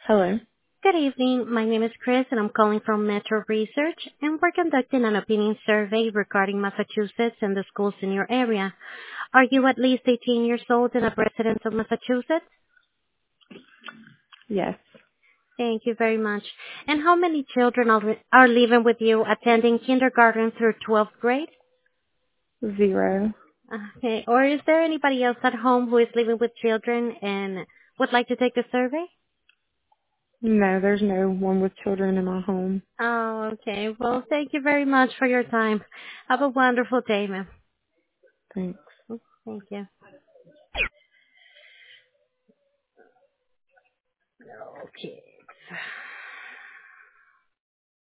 Hello. Good evening. My name is Chris, and I'm calling from Metro Research, and we're conducting an opinion survey regarding Massachusetts and the schools in your area. Are you at least 18 years old and a resident of Massachusetts? Yes. Thank you very much. And how many children are living with you attending kindergarten through 12th grade? 0. Okay. Or is there anybody else at home who is living with children and would like to take the survey? No, there's no one with children in my home. Oh, okay. Well, thank you very much for your time. Have a wonderful day, ma'am. Thanks. Thank you. Okay.